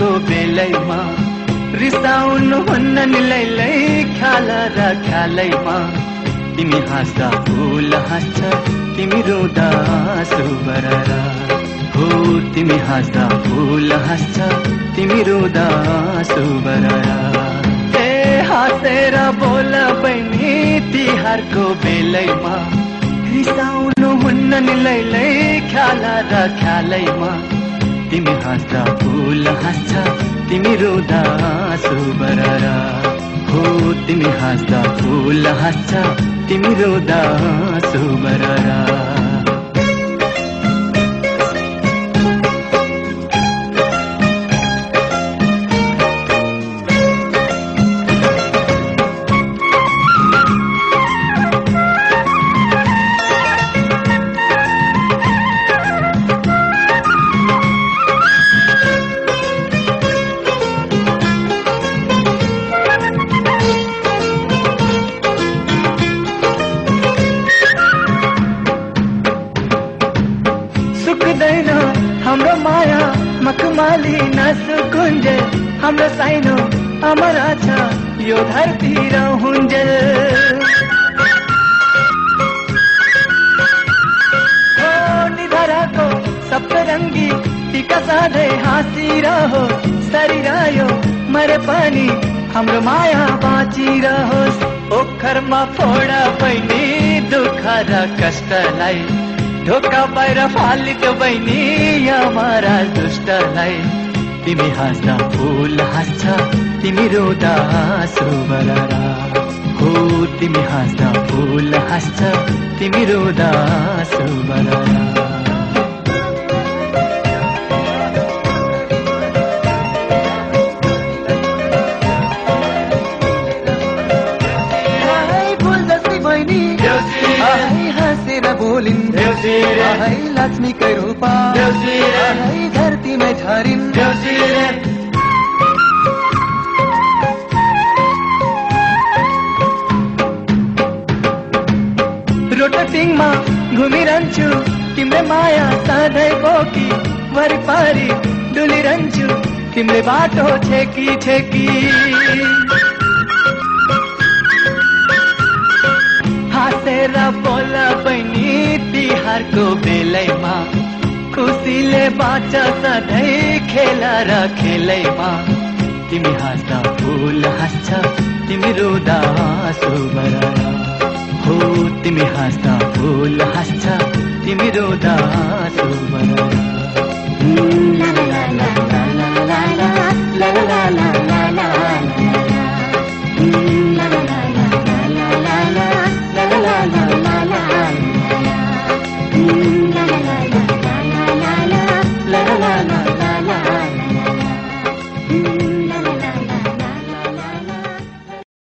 तिहारको बेलैमा रिसाउनु हुन्न नि लैलै ख्याल र ख्यालैमा तिमी हाँस्दा फुल हाँस्छ तिमी रुँदा आँसु बररा हो तिमी हाँस्दा फुल हाँस्छ तिमी रुँदा आँसु बररा ए हाँसेर बोल बहिनी तिहारको बेलैमा रिसाउनु हुन्न नि लैलै ख्याल र ख्यालैमा तिमी हाँस्दा फुल हाँस्छ तिमी रुँदा आँसु बररा हो तिमी हाँस्दा फुल हाँस्छ तिमी रुँदा आँसु बररा हाम्रो माया मखमली नसुकुन्जे हाम्रो साइनो अमरा छ यो धरती र हुन्जेल हो निधराको सप्तरङ्गी टीका साधै हाँसिरहो सरिरह्यो मरे पनि हाम्रो माया बाँचिरहोस् ओखरमा फोडा बहिनी दुःख र कष्टलाई ढोका बाहिर फालिदियो बहिनी यमरा दुष्टलाई तिमी हाँस्दा फुल हाँस्छ तिमी रुँदा आँसु बररा हो तिमी हाँस्दा फुल हाँस्छ तिमी रुँदा आँसु बररा बोलिन् है लक्ष्मीकै रूपा है धरतीमै छरिन् रोटटिङमा घुमिरहन्छु तिम्रो माया सधैँ बोकी वरिपरि डुलिरहन्छु तिम्रो बाटो छेकी छेकी हाँसेर बोल बहिनी तिहारको बेलैमा खुसीले बाँच सधैँ खेल र खेलैमा तिमी हाँस्दा फुल हाँस्छ तिमी रुँदा आँसु बररा हो तिमी हाँस्दा फुल हाँस्छ तिमी रुँदा आँसु बररा